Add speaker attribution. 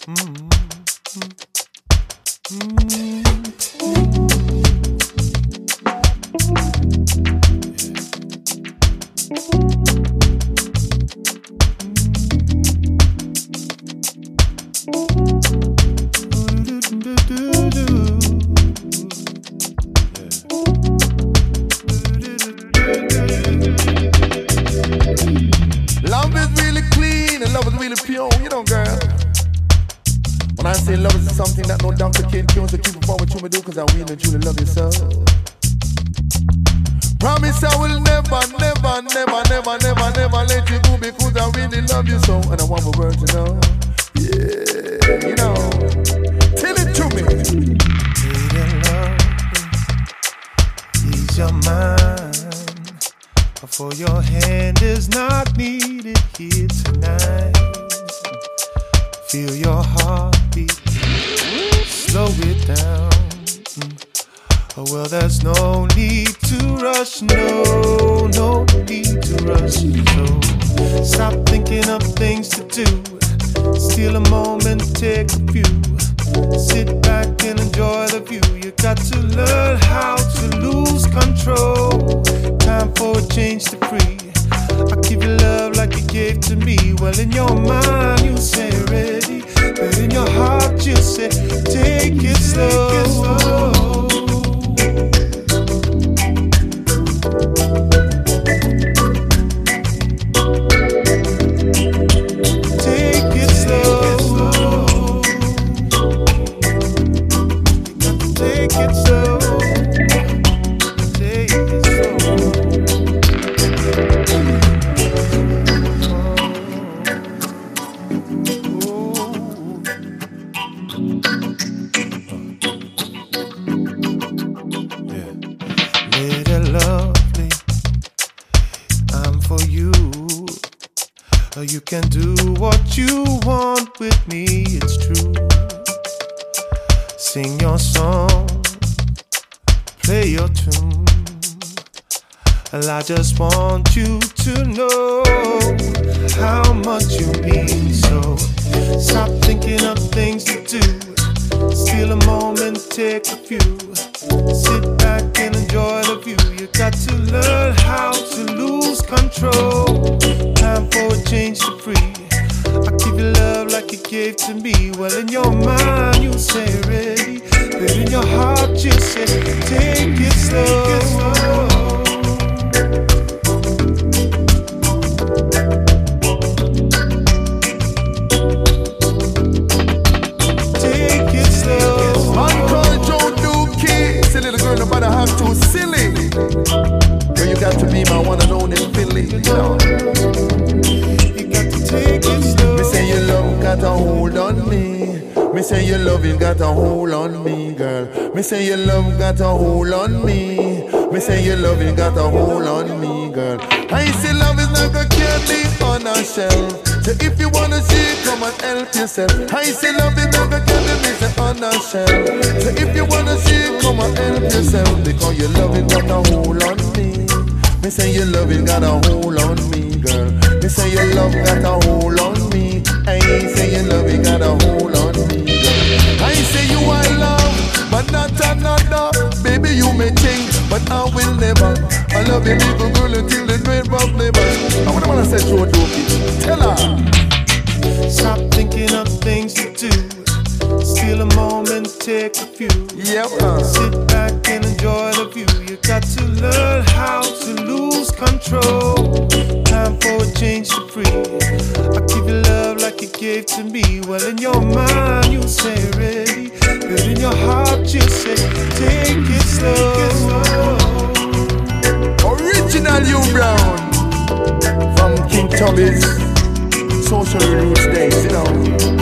Speaker 1: Love is really clean and love is really pure, you know, girl. When I say love is something that no doctor can cure, so keep it forward to me do, cause I really truly love you so. Promise I will never, never, never, never, never, never let you go, because I really love you so, and I want my world to know. Yeah, you know. Tell it to me.
Speaker 2: Ease your mind, for your hand is not needed here tonight. Feel your heartbeat, slow it down. Oh well, there's no need to rush, no need to rush. So stop thinking of things to do, steal a moment, take a few. Sit back and enjoy the view. You got to learn how to lose control. Time for a change to free. I'll give you love like you gave to me. Well, in your mind you say ready, but in your heart you say take it slow. You can do what you want with me, it's true. Sing your song, play your tune. Well, I just want you to know how much you mean. So stop thinking of things to do, steal a moment, take a few. Sit back and enjoy the view. You got to learn how to lose control. Time for a change to free. I'll give you love like you gave to me. Well, in your mind you say ready, but in your heart you say take it slow. Take it slow.
Speaker 1: Man called Joe Dookie. Silly little girl, nobody have to silly. Girl, you got to be my one and only Philly, you know. Me say your love got a hold on me. Me say your loving got a hold on me, girl. Me say your love got a hold on me. Me say your loving got a hold on me, girl. I say love is like a candy on a shelf. So if you wanna see, come and help yourself. I say love is like a candy, me say on a shelf. So if you wanna see, come and help yourself, because your loving got a hold on me. Me say your loving got a hold on me, girl. Me say your love got a hold on me. I say your loving got a hold on me, girl. I say you I love, but not another. Baby, you may change, but I will never. I love you, little girl, until the grave of never. I wanna say Joe Dookie, tell her.
Speaker 2: Stop thinking of things to do, steal a moment, take a few.
Speaker 1: Yep.
Speaker 2: Sit back and enjoy the view. You got to learn how to lose control. Time for a change to free. I'll give you love like you gave to me. Well, in your mind you say ready, but in your heart you say take it slow.
Speaker 1: Original U Brown from King Tubby's Social Roots Days, you know.